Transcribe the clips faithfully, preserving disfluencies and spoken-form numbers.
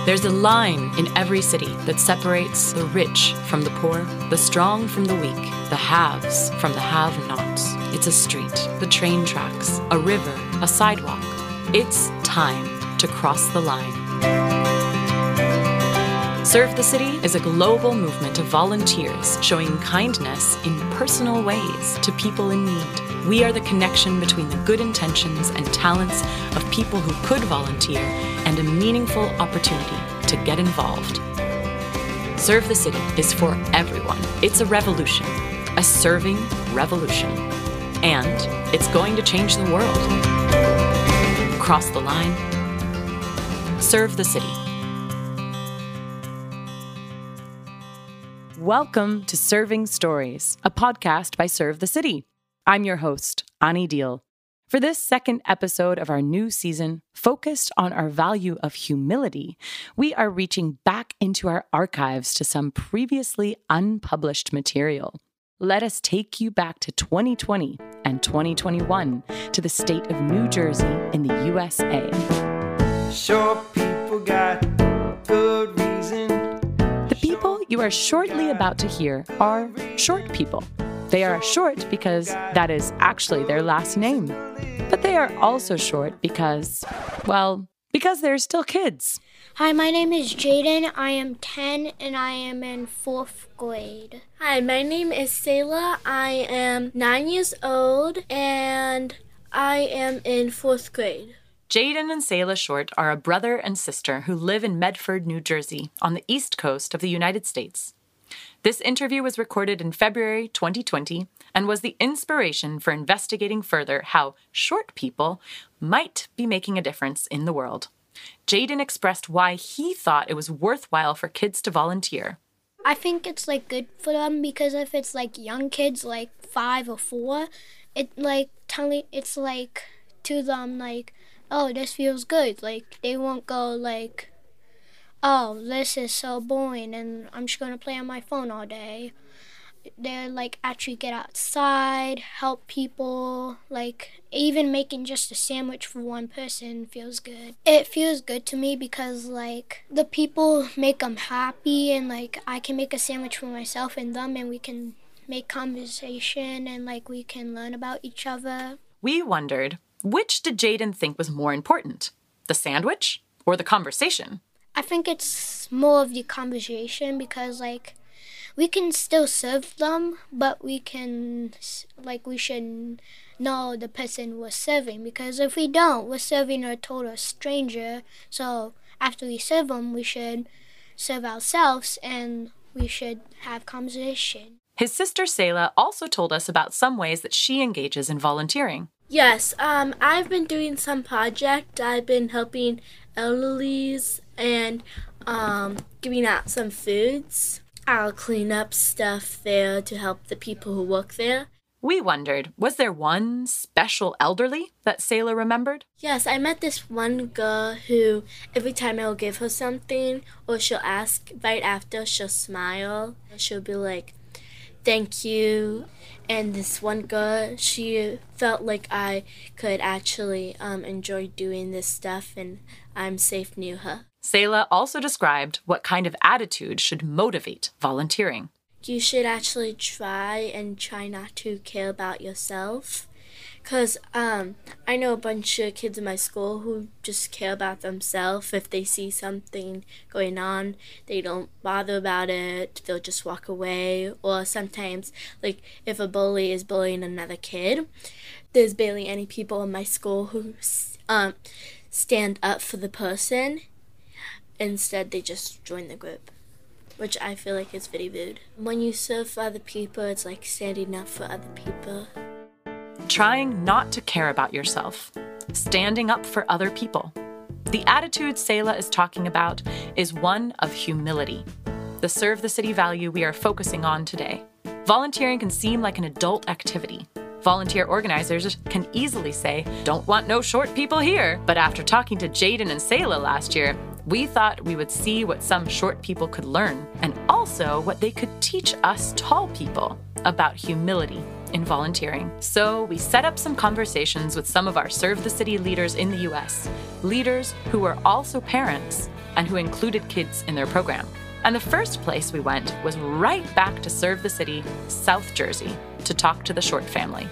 There's a line in every city that separates the rich from the poor, the strong from the weak, the haves from the have-nots. It's a street, the train tracks, a river, a sidewalk. It's time to cross the line. Serve the City is a global movement of volunteers showing kindness in personal ways to people in need. We are the connection between the good intentions and talents of people who could volunteer and a meaningful opportunity to get involved. Serve the City is for everyone. It's a revolution, a serving revolution. And it's going to change the world. Cross the line. Serve the City. Welcome to Serving Stories, a podcast by Serve the City. I'm your host, Ani Deal. For this second episode of our new season, focused on our value of humility, we are reaching back into our archives to some previously unpublished material. Let us take you back to twenty twenty and twenty twenty-one to the state of New Jersey in the U S A. Short people got good reason. The people you are shortly about to hear are short people. They are short because that is actually their last name. But they are also short because, well, because they're still kids. Hi, my name is Jaden. I am ten and I am in fourth grade. Hi, my name is Selah. I am nine years old and I am in fourth grade. Jaden and Selah Short are a brother and sister who live in Medford, New Jersey, on the east coast of the United States. This interview was recorded in February twenty twenty and was the inspiration for investigating further how short people might be making a difference in the world. Jaden expressed why he thought it was worthwhile for kids to volunteer. I think it's like good for them because if it's like young kids, like five or four, it like telling it's like to them like, oh, this feels good. Like they won't go like, oh, this is so boring and I'm just going to play on my phone all day. They're like actually get outside, help people, like even making just a sandwich for one person feels good. It feels good to me because like the people make them happy and like I can make a sandwich for myself and them and we can make conversation and like we can learn about each other. We wondered, which did Jaden think was more important, the sandwich or the conversation? I think it's more of the conversation because, like, we can still serve them, but we can, like, we should know the person we're serving because if we don't, we're serving a total stranger. So after we serve them, we should serve ourselves and we should have conversation. His sister Selah also told us about some ways that she engages in volunteering. Yes, um, I've been doing some project. I've been helping elderlies and um, giving out some foods. I'll clean up stuff there to help the people who work there. We wondered, was there one special elderly that Selah remembered? Yes, I met this one girl who every time I'll give her something or she'll ask right after, she'll smile. She'll be like, thank you. And this one girl, she felt like I could actually um, enjoy doing this stuff and I'm safe near her. Selah also described what kind of attitude should motivate volunteering. You should actually try and try not to care about yourself. Because um, I know a bunch of kids in my school who just care about themselves. If they see something going on, they don't bother about it. They'll just walk away. Or sometimes, like, if a bully is bullying another kid, there's barely any people in my school who um, stand up for the person. Instead, they just join the group, which I feel like is very rude. When you serve for other people, it's like standing up for other people. Trying not to care about yourself. Standing up for other people. The attitude Selah is talking about is one of humility. The Serve the City value we are focusing on today. Volunteering can seem like an adult activity. Volunteer organizers can easily say, don't want no short people here. But after talking to Jaden and Selah last year, we thought we would see what some short people could learn and also what they could teach us tall people about humility in volunteering. So we set up some conversations with some of our Serve the City leaders in the U S, leaders who are also parents and who included kids in their program. And the first place we went was right back to Serve the City, South Jersey, to talk to the Short family.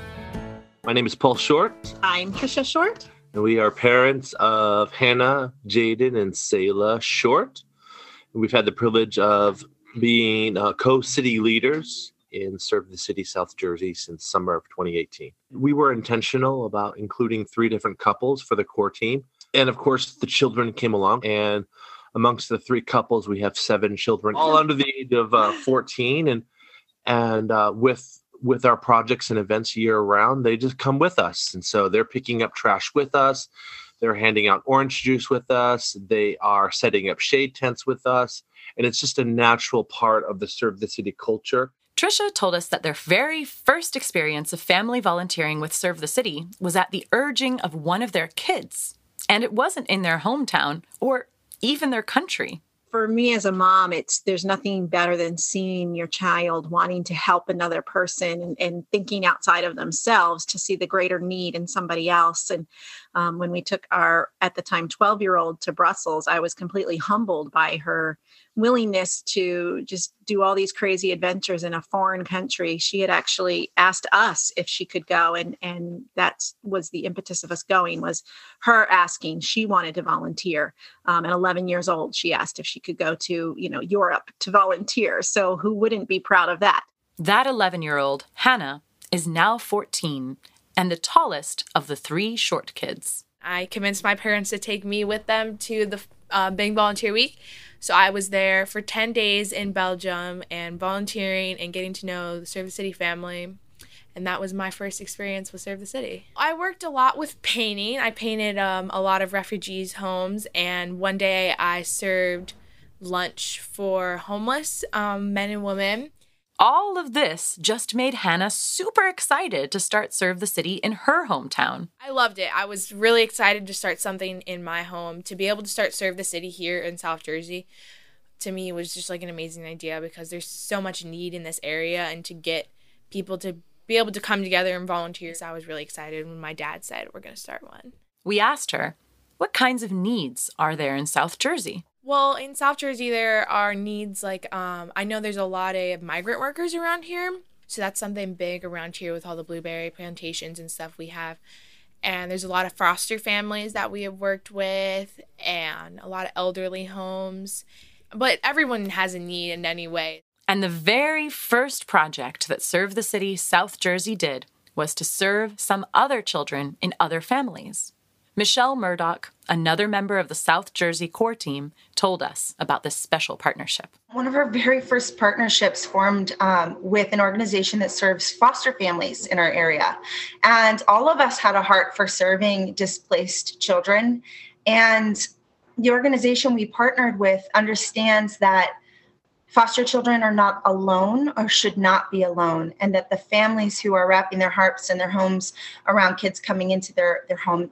My name is Paul Short. I'm Tricia Short. And we are parents of Hannah, Jaden, and Selah Short. And we've had the privilege of being uh, co-city leaders in Serve the City, South Jersey since summer of twenty eighteen. We were intentional about including three different couples for the core team. And of course, the children came along. And amongst the three couples, we have seven children, all under the age of uh, fourteen. And and uh, with with our projects and events year round, they just come with us. And so they're picking up trash with us. They're handing out orange juice with us. They are setting up shade tents with us. And it's just a natural part of the Serve the City culture. Tricia told us that their very first experience of family volunteering with Serve the City was at the urging of one of their kids. And it wasn't in their hometown or even their country. For me as a mom, it's there's nothing better than seeing your child wanting to help another person and, and thinking outside of themselves to see the greater need in somebody else. And um, when we took our, at the time, twelve-year-old to Brussels, I was completely humbled by her willingness to just do all these crazy adventures in a foreign country. She had actually asked us if she could go. And, and that was the impetus of us going, was her asking. She wanted to volunteer. Um, at eleven years old, she asked if she could go to, you know, Europe to volunteer. So who wouldn't be proud of that? That eleven-year-old, Hannah, is now fourteen and the tallest of the three Short kids. I convinced my parents to take me with them to the uh, Big Volunteer Week. So I was there for ten days in Belgium and volunteering and getting to know the Serve the City family. And that was my first experience with Serve the City. I worked a lot with painting. I painted um, a lot of refugees' homes. And one day I served lunch for homeless um, men and women. All of this just made Hannah super excited to start Serve the City in her hometown. I loved it. I was really excited to start something in my home. To be able to start Serve the City here in South Jersey, to me, was just like an amazing idea because there's so much need in this area, and to get people to be able to come together and volunteer. So I was really excited when my dad said we're going to start one. We asked her, what kinds of needs are there in South Jersey? Well, in South Jersey, there are needs like, um, I know there's a lot of migrant workers around here. So that's something big around here with all the blueberry plantations and stuff we have. And there's a lot of foster families that we have worked with and a lot of elderly homes. But everyone has a need in any way. And the very first project that Serve the City South Jersey did was to serve some other children in other families. Michelle Murdoch, another member of the South Jersey core team, told us about this special partnership. One of our very first partnerships formed um, with an organization that serves foster families in our area. And all of us had a heart for serving displaced children. And the organization we partnered with understands that foster children are not alone or should not be alone, and that the families who are wrapping their hearts and their homes around kids coming into their, their home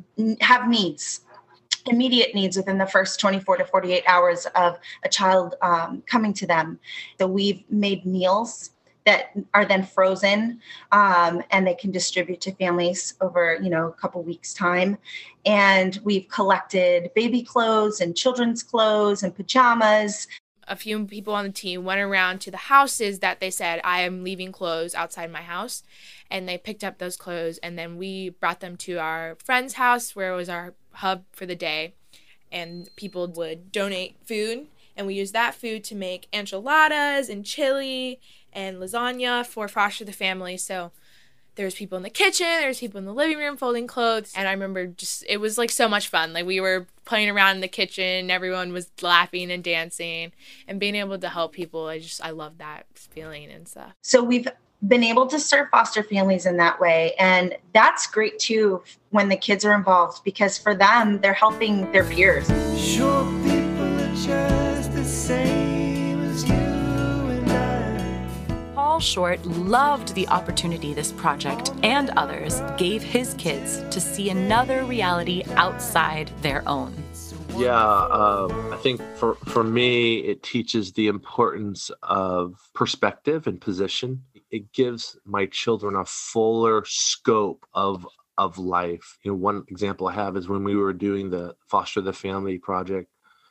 have needs, immediate needs within the first twenty-four to forty-eight hours of a child um, coming to them. So we've made meals that are then frozen um, and they can distribute to families over, you know, a couple weeks time. And we've collected baby clothes and children's clothes and pajamas. A few people on the team went around to the houses that they said, I am leaving clothes outside my house. And they picked up those clothes, and then we brought them to our friend's house where it was our hub for the day. And people would donate food, and we used that food to make enchiladas and chili and lasagna for foster the family. So there was people in the kitchen, there was people in the living room folding clothes. And I remember just, it was like so much fun. Like we were playing around in the kitchen, everyone was laughing and dancing and being able to help people. I just, I love that feeling and stuff. So we've been able to serve foster families in that way. And that's great too when the kids are involved, because for them, they're helping their peers. Short people are just the same as you and I. Paul Short loved the opportunity this project and others gave his kids to see another reality outside their own. Yeah, uh, I think for, for me, it teaches the importance of perspective and position. It gives my children a fuller scope of of life. You know, one example I have is when we were doing the Foster the Family project,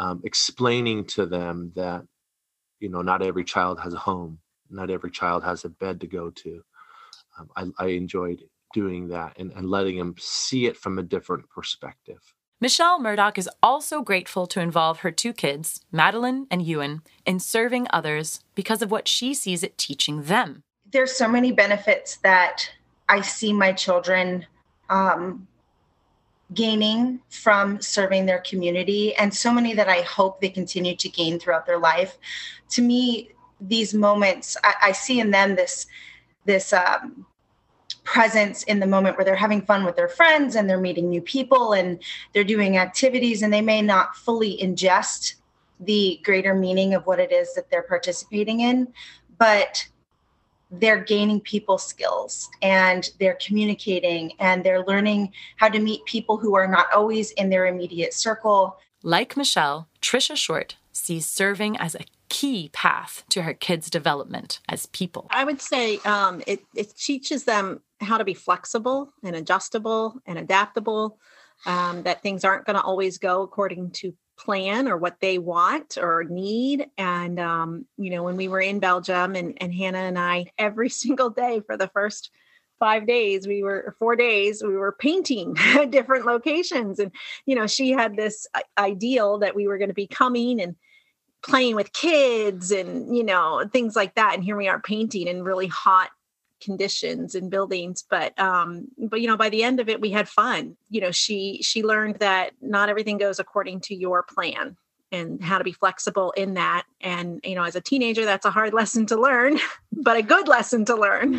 um, explaining to them that, you know, not every child has a home, not every child has a bed to go to. Um, I, I enjoyed doing that and, and letting them see it from a different perspective. Michelle Murdoch is also grateful to involve her two kids, Madeline and Ewan, in serving others because of what she sees it teaching them. There's so many benefits that I see my children um, gaining from serving their community, and so many that I hope they continue to gain throughout their life. To me, these moments, I, I see in them this, this um, presence in the moment where they're having fun with their friends and they're meeting new people and they're doing activities, and they may not fully ingest the greater meaning of what it is that they're participating in, but they're gaining people skills and they're communicating and they're learning how to meet people who are not always in their immediate circle. Like Michelle, Tricia Short sees serving as a key path to her kids' development as people. I would say um, it, it teaches them how to be flexible and adjustable and adaptable, um, that things aren't going to always go according to plan or what they want or need. And, um, you know, when we were in Belgium and, and Hannah and I, every single day for the first five days, we were four days, we were painting different locations. And, you know, she had this ideal that we were going to be coming and playing with kids and, you know, things like that. And here we are painting in really hot conditions and buildings. But, um, but, you know, by the end of it, we had fun. You know, she, she learned that not everything goes according to your plan and how to be flexible in that. And, you know, as a teenager, that's a hard lesson to learn, but a good lesson to learn.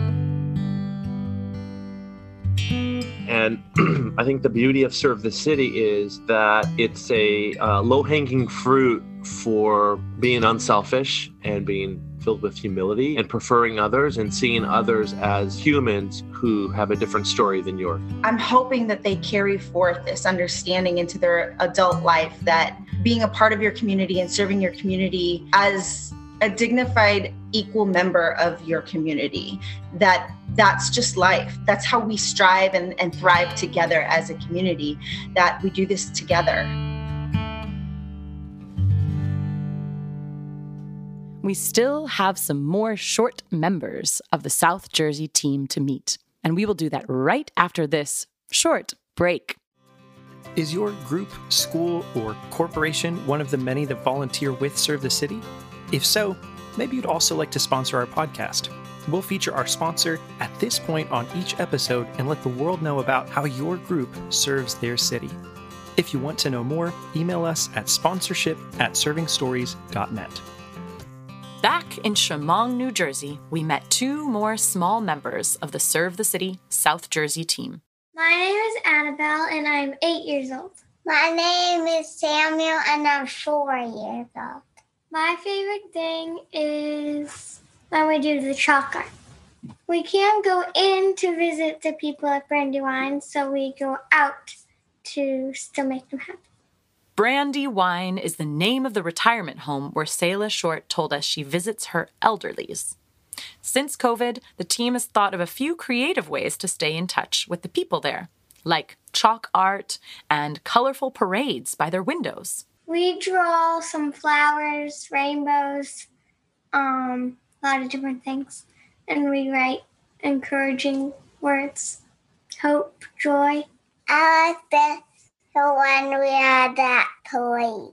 And I think the beauty of Serve the City is that it's a uh, low-hanging fruit for being unselfish and being filled with humility and preferring others and seeing others as humans who have a different story than yours. I'm hoping that they carry forth this understanding into their adult life, that being a part of your community and serving your community as a dignified, equal member of your community, that that's just life. That's how we strive and, and thrive together as a community, that we do this together. We still have some more short members of the South Jersey team to meet, and we will do that right after this short break. Is your group, school, or corporation one of the many that volunteer with Serve the City? If so, maybe you'd also like to sponsor our podcast. We'll feature our sponsor at this point on each episode and let the world know about how your group serves their city. If you want to know more, email us at sponsorship at serving stories dot net. Back in Chemung, New Jersey, we met two more small members of the Serve the City South Jersey team. My name is Annabelle, and I'm eight years old. My name is Samuel, and I'm four years old. My favorite thing is when we do the chalk art. We can't go in to visit the people at Brandywine, so we go out to still make them happy. Brandywine is the name of the retirement home where Selah Short told us she visits her elderlies. Since COVID, the team has thought of a few creative ways to stay in touch with the people there, like chalk art and colorful parades by their windows. We draw some flowers, rainbows, um, a lot of different things, and we write encouraging words, hope, joy. I like the, the one we had that parade.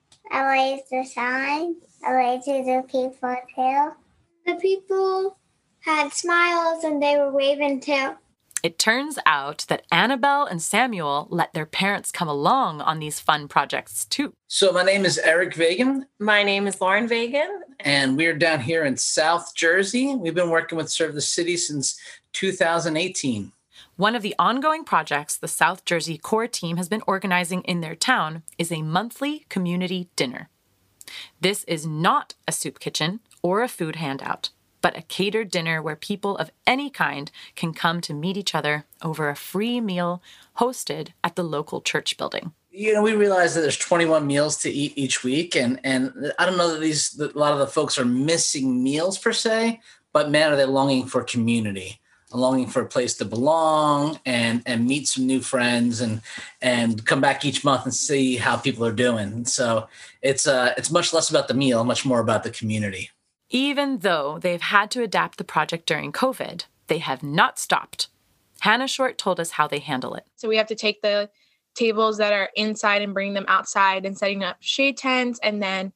I like the sign. I like to the people too. The people had smiles and they were waving too. It turns out that Annabelle and Samuel let their parents come along on these fun projects too. So my name is Eric Vagan. My name is Lauren Vagan. And we're down here in South Jersey. We've been working with Serve the City since two thousand eighteen. One of the ongoing projects the South Jersey core team has been organizing in their town is a monthly community dinner. This is not a soup kitchen or a food handout, but a catered dinner where people of any kind can come to meet each other over a free meal hosted at the local church building. You know, we realize that there's twenty-one meals to eat each week, and and I don't know that these that a lot of the folks are missing meals per se, but man, are they longing for community. a longing for a place to belong and and meet some new friends and and come back each month and see how people are doing. So it's uh it's much less about the meal, much more about the community. Even though they've had to adapt the project during COVID, they have not stopped. Hannah Short told us how they handle it. So we have to take the tables that are inside and bring them outside and setting up shade tents. And then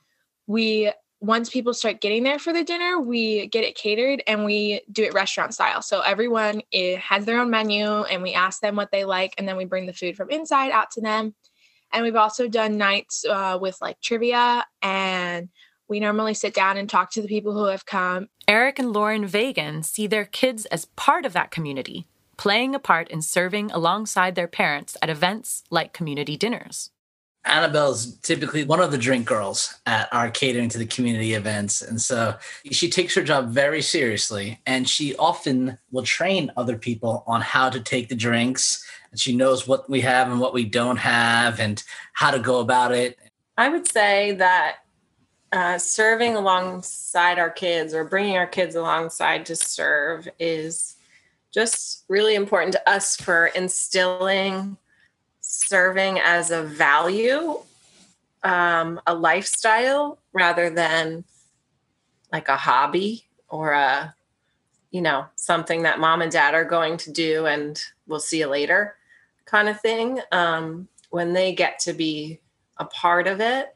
we, once people start getting there for the dinner, we get it catered and we do it restaurant style. So everyone it has their own menu and we ask them what they like. And then we bring the food from inside out to them. And we've also done nights uh, with like trivia, and we normally sit down and talk to the people who have come. Eric and Lauren Vagan see their kids as part of that community, playing a part in serving alongside their parents at events like community dinners. Annabelle's typically one of the drink girls at our catering to the community events. And so she takes her job very seriously, and she often will train other people on how to take the drinks. And she knows what we have and what we don't have and how to go about it. I would say that uh, serving alongside our kids or bringing our kids alongside to serve is just really important to us for instilling serving as a value, um, a lifestyle, rather than like a hobby or a, you know, something that mom and dad are going to do and we'll see you later kind of thing. Um, when they get to be a part of it,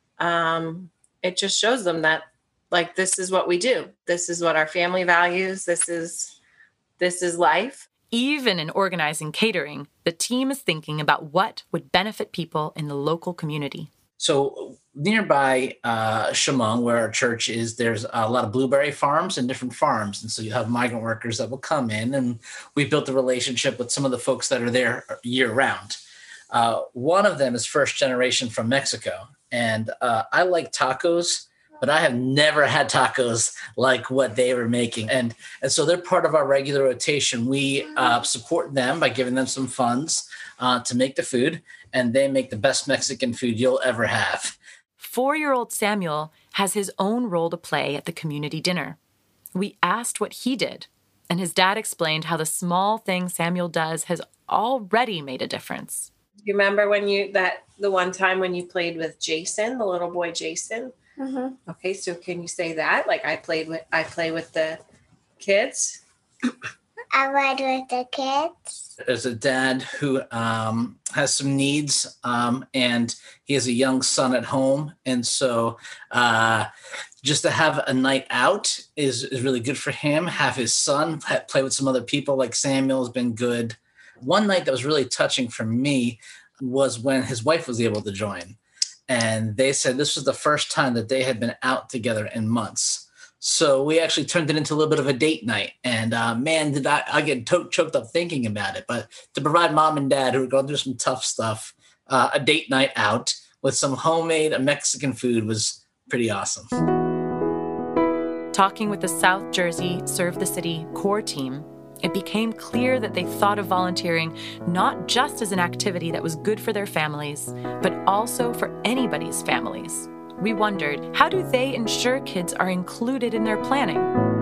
um, it just shows them that, like, this is what we do. This is what our family values. This is, this is life. Even in organizing catering, the team is thinking about what would benefit people in the local community. So nearby uh, Chemung, where our church is, there's a lot of blueberry farms and different farms. And so you have migrant workers that will come in, and we built a relationship with some of the folks that are there year round. Uh, one of them is first generation from Mexico. And uh, I like tacos, but I have never had tacos like what they were making. And, and so they're part of our regular rotation. We uh, support them by giving them some funds uh, to make the food, and they make the best Mexican food you'll ever have. Four-year-old Samuel has his own role to play at the community dinner. We asked what he did, and his dad explained how the small thing Samuel does has already made a difference. You remember when you, that the one time when you played with Jason, the little boy Jason? Mm-hmm. Okay, so can you say that? Like, I played with, I play with the kids. I played with the kids. There's a dad who um, has some needs, um, and he has a young son at home. And so uh, just to have a night out is, is really good for him. Have his son play with some other people like Samuel has been good. One night that was really touching for me was when his wife was able to join. And they said this was the first time that they had been out together in months. So we actually turned it into a little bit of a date night. And uh, man, did I, I get to- choked up thinking about it. But to provide mom and dad who are going through some tough stuff, uh, a date night out with some homemade Mexican food was pretty awesome. Talking with the South Jersey Serve the City core team, it became clear that they thought of volunteering not just as an activity that was good for their families, but also for anybody's families. We wondered, how do they ensure kids are included in their planning?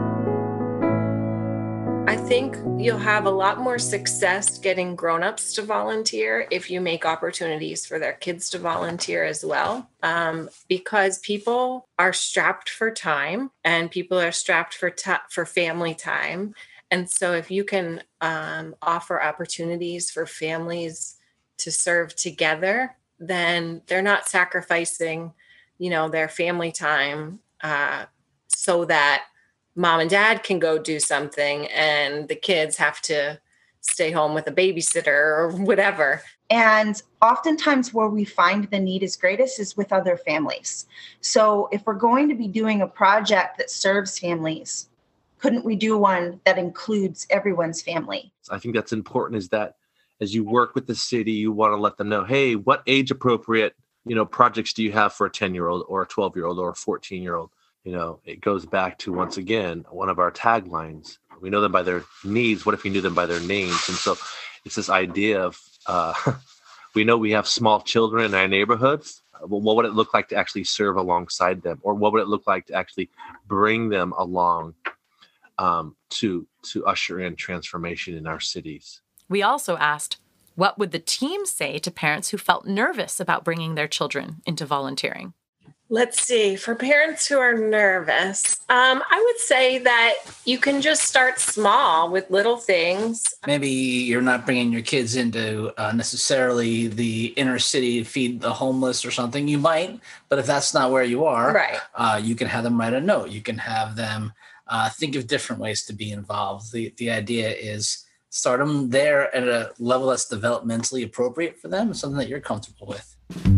I think you'll have a lot more success getting grown-ups to volunteer if you make opportunities for their kids to volunteer as well, um, because people are strapped for time and people are strapped for ta- for family time. And so if you can um, offer opportunities for families to serve together, then they're not sacrificing, you know, their family time uh, so that mom and dad can go do something and the kids have to stay home with a babysitter or whatever. And oftentimes where we find the need is greatest is with other families. So if we're going to be doing a project that serves families, couldn't we do one that includes everyone's family? I think that's important, is that as you work with the city, you want to let them know, hey, what age appropriate, you know, projects do you have for a ten year old or a twelve year old or a fourteen year old? You know, it goes back to, once again, one of our taglines. We know them by their needs. What if we knew them by their names? And so it's this idea of, uh, we know we have small children in our neighborhoods. Well, what would it look like to actually serve alongside them? Or what would it look like to actually bring them along um, to to usher in transformation in our cities. We also asked, what would the team say to parents who felt nervous about bringing their children into volunteering? Let's see. For parents who are nervous, um, I would say that you can just start small with little things. Maybe you're not bringing your kids into uh, necessarily the inner city to feed the homeless or something. You might, but if that's not where you are, right. uh, you can have them write a note. You can have them uh, think of different ways to be involved. The, the idea is start them there at a level that's developmentally appropriate for them, something that you're comfortable with.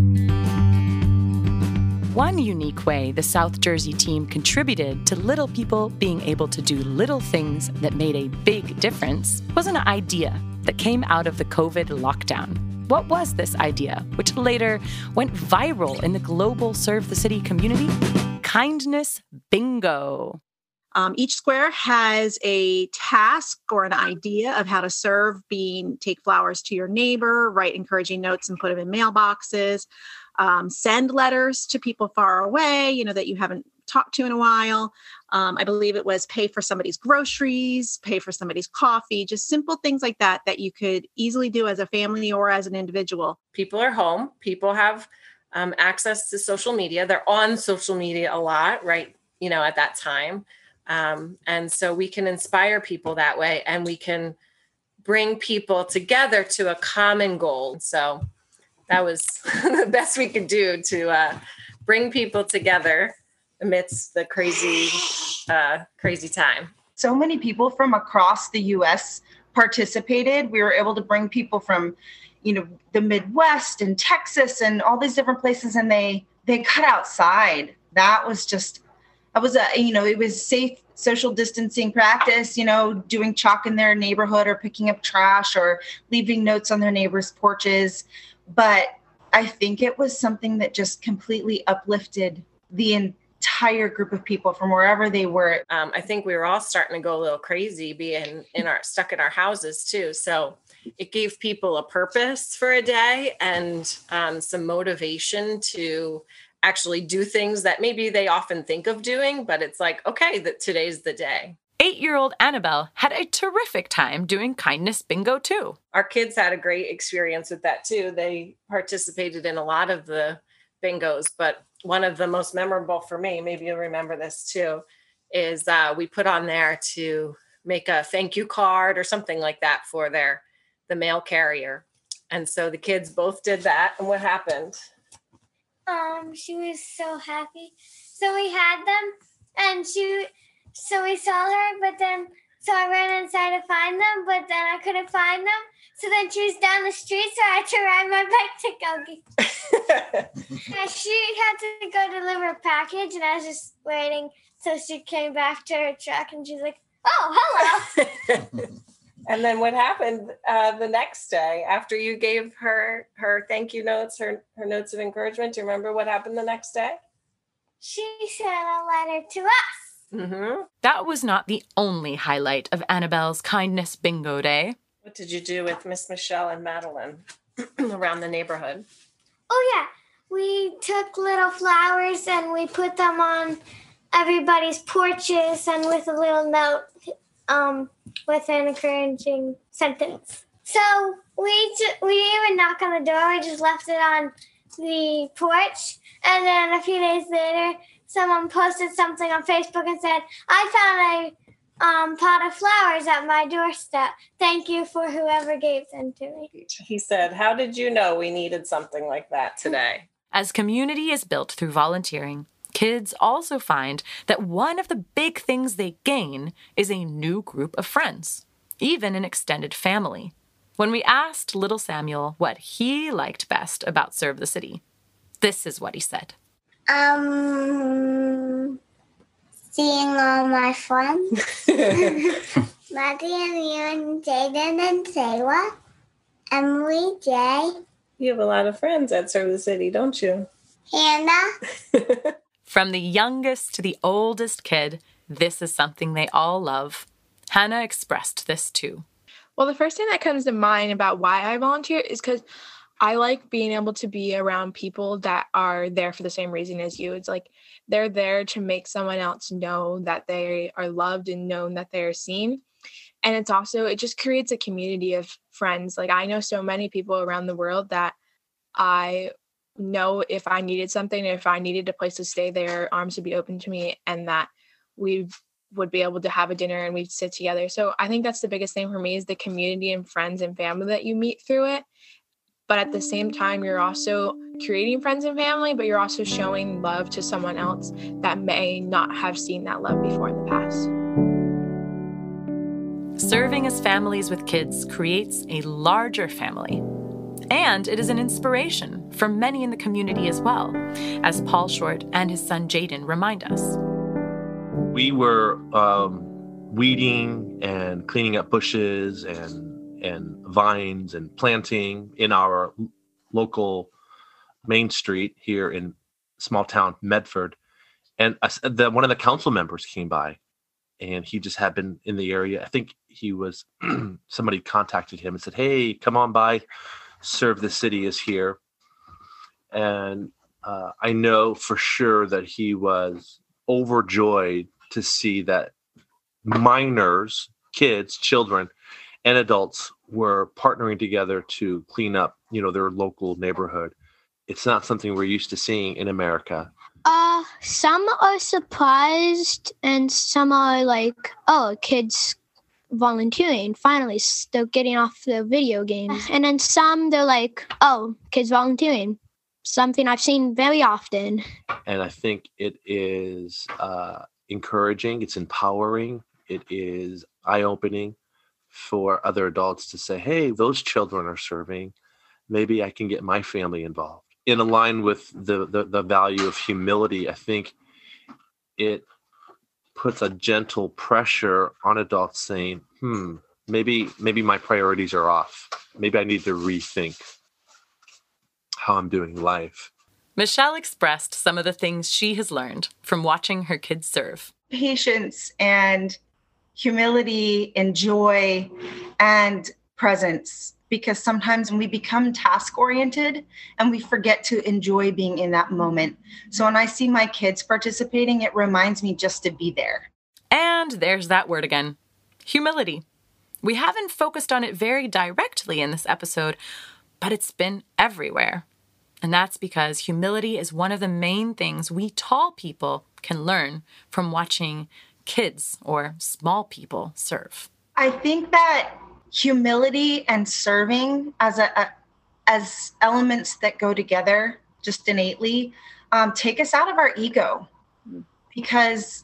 One unique way the South Jersey team contributed to little people being able to do little things that made a big difference was an idea that came out of the COVID lockdown. What was this idea, which later went viral in the global Serve the City community? Kindness Bingo. Um, each square has a task or an idea of how to serve, being take flowers to your neighbor, write encouraging notes and put them in mailboxes, um, send letters to people far away, you know, that you haven't talked to in a while. Um, I believe it was pay for somebody's groceries, pay for somebody's coffee, just simple things like that, that you could easily do as a family or as an individual. People are home. People have um, access to social media. They're on social media a lot, right? You know, at that time. Um, and so we can inspire people that way, and we can bring people together to a common goal. So that was the best we could do to uh, bring people together amidst the crazy, uh, crazy time. So many people from across the U S participated. We were able to bring people from, you know, the Midwest and Texas and all these different places, and they they cut outside. That was just, that was a, you know, it was safe social distancing practice, you know, doing chalk in their neighborhood or picking up trash or leaving notes on their neighbors' porches. But I think it was something that just completely uplifted the entire group of people from wherever they were. Um, I think we were all starting to go a little crazy, being in our stuck in our houses too. So it gave people a purpose for a day and um, some motivation to actually do things that maybe they often think of doing, but it's like, okay, that today's the day. Eight-year-old Annabelle had a terrific time doing Kindness Bingo too. Our kids had a great experience with that too. They participated in a lot of the bingos, but one of the most memorable for me, maybe you'll remember this too, is uh, we put on there to make a thank you card or something like that for their the mail carrier. And so the kids both did that. And what happened? Um, she was so happy. So we had them, and she, so we saw her, but then, so I ran inside to find them, but then I couldn't find them. So then she was down the street, so I had to ride my bike to go get. And she had to go deliver a package, and I was just waiting. So she came back to her truck, and she's like, "Oh, hello." And then what happened uh, the next day after you gave her her thank you notes, her, her notes of encouragement? Do you remember what happened the next day? She sent a letter to us. Mm-hmm. That was not the only highlight of Annabelle's Kindness Bingo Day. What did you do with Miss Michelle and Madeline around the neighborhood? Oh, yeah. We took little flowers and we put them on everybody's porches and with a little note um, with an encouraging sentence. So we, ju- we didn't even knock on the door. We just left it on the porch. And then a few days later, someone posted something on Facebook and said, "I found a Um, pot of flowers at my doorstep. Thank you for whoever gave them to me." He said, "How did you know we needed something like that today?" As community is built through volunteering, kids also find that one of the big things they gain is a new group of friends, even an extended family. When we asked little Samuel what he liked best about Serve the City, this is what he said. Um... Seeing all my friends. Maddie and you and Jaden and Sayla. Emily, Jay. You have a lot of friends at Serve the City, don't you? Hannah. From the youngest to the oldest kid, this is something they all love. Hannah expressed this too. Well, the first thing that comes to mind about why I volunteer is because I like being able to be around people that are there for the same reason as you. It's like they're there to make someone else know that they are loved and known that they are seen. And it's also, it just creates a community of friends. Like I know so many people around the world that I know if I needed something, if I needed a place to stay, their arms would be open to me, and that we would be able to have a dinner and we'd sit together. So I think that's the biggest thing for me is the community and friends and family that you meet through it. But at the same time, you're also creating friends and family, but you're also showing love to someone else that may not have seen that love before in the past. Serving as families with kids creates a larger family. And it is an inspiration for many in the community as well, as Paul Short and his son Jaden remind us. We were um, weeding and cleaning up bushes and and vines and planting in our local main street here in small town Medford. And I, the, one of the council members came by, and he just had been in the area. I think he was, somebody contacted him and said, hey, come on by, Serve the City is here. And uh, I know for sure that he was overjoyed to see that minors, kids, children, and adults were partnering together to clean up, you know, their local neighborhood. It's not something we're used to seeing in America. Uh, some are surprised and some are like, oh, kids volunteering. Finally, they're getting off their video games. And then some, they're like, oh, kids volunteering. Something I've seen very often. And I think it is uh, encouraging. It's empowering. It is eye-opening for other adults to say, hey, those children are serving. Maybe I can get my family involved. In line with the, the, the value of humility, I think it puts a gentle pressure on adults saying, hmm, maybe maybe my priorities are off. Maybe I need to rethink how I'm doing life. Michelle expressed some of the things she has learned from watching her kids serve. Patience and humility and joy and presence, because sometimes when we become task-oriented and we forget to enjoy being in that moment. So when I see my kids participating, it reminds me just to be there. And there's that word again, humility. We haven't focused on it very directly in this episode, but it's been everywhere. And that's because humility is one of the main things we tall people can learn from watching kids or small people serve. I think that humility and serving as a, a as elements that go together just innately um, take us out of our ego, because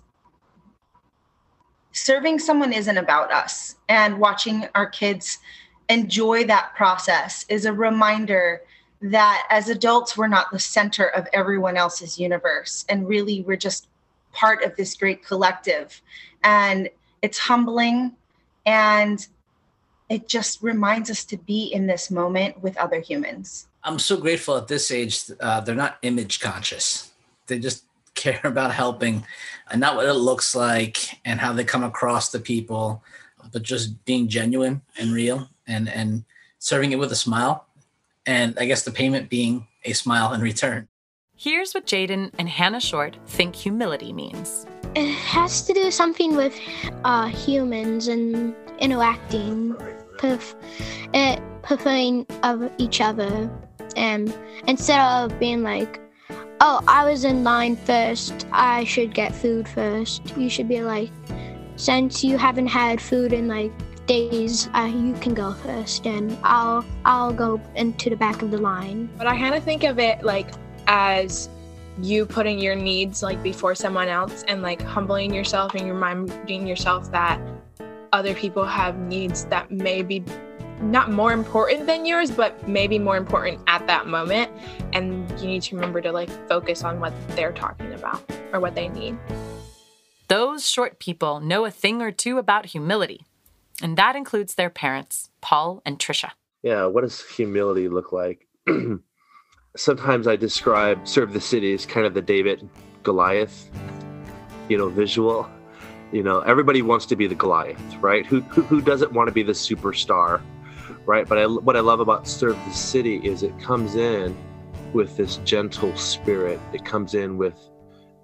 serving someone isn't about us, and watching our kids enjoy that process is a reminder that as adults, we're not the center of everyone else's universe. And really, we're just part of this great collective. And it's humbling, and it just reminds us to be in this moment with other humans. I'm so grateful at this age, uh, they're not image conscious. They just care about helping, and not what it looks like and how they come across to people, but just being genuine and real and, and serving it with a smile. And I guess the payment being a smile in return. Here's what Jaden and Hannah Short think humility means. It has to do something with uh, humans and interacting, perf- uh, preferring of each other, and instead of being like, oh, I was in line first, I should get food first. You should be like, since you haven't had food in like days, uh, you can go first, and I'll I'll go into the back of the line. But I kind of think of it like as you putting your needs like before someone else, and like humbling yourself and reminding yourself that other people have needs that may be not more important than yours, but maybe more important at that moment. And you need to remember to like focus on what they're talking about or what they need. Those short people know a thing or two about humility, and that includes their parents, Paul and Trisha. Yeah, what does humility look like? Sometimes I describe Serve the City as kind of the David Goliath, you know, visual. You know, everybody wants to be the Goliath, right? Who who, who doesn't want to be the superstar, right? But I, what I love about Serve the City is it comes in with this gentle spirit. It comes in with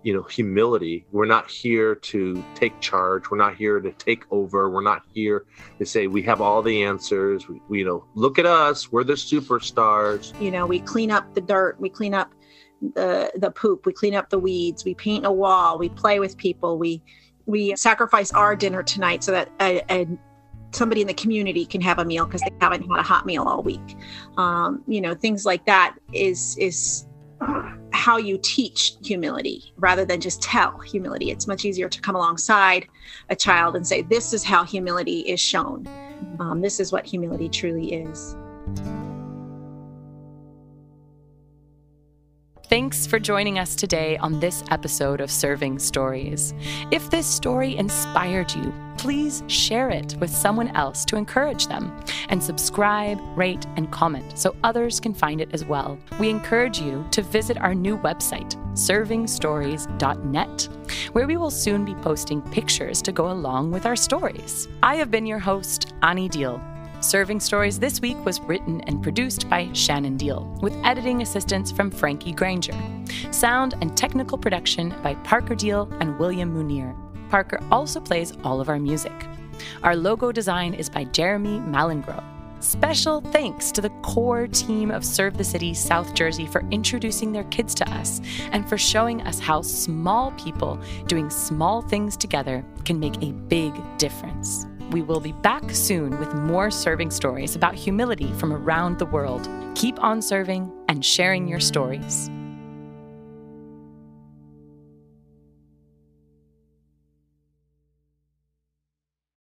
you know, humility. We're not here to take charge. We're not here to take over. We're not here to say we have all the answers. We, we you know, look at us. We're the superstars. You know, we clean up the dirt. We clean up the the poop. We clean up the weeds. We paint a wall. We play with people. We we sacrifice our dinner tonight so that a, a, somebody in the community can have a meal because they haven't had a hot meal all week. Um, you know, things like that is is how you teach humility rather than just tell humility. It's much easier to come alongside a child and say, this is how humility is shown. Um, this is what humility truly is. Thanks for joining us today on this episode of Serving Stories. If this story inspired you, please share it with someone else to encourage them, and subscribe, rate, and comment so others can find it as well. We encourage you to visit our new website, serving stories dot net, where we will soon be posting pictures to go along with our stories. I have been your host, Ani Deal. Serving Stories this week was written and produced by Shannon Deal, with editing assistance from Frankie Granger. Sound and technical production by Parker Deal and William Munir. Parker also plays all of our music. Our logo design is by Jeremy Malingro. Special thanks to the core team of Serve the City South Jersey for introducing their kids to us and for showing us how small people doing small things together can make a big difference. We will be back soon with more serving stories about humility from around the world. Keep on serving and sharing your stories.